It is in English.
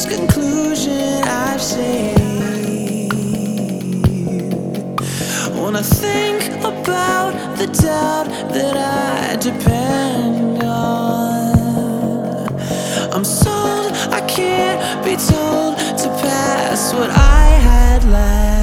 this conclusion I've saved. When I think about the doubt that I depend on,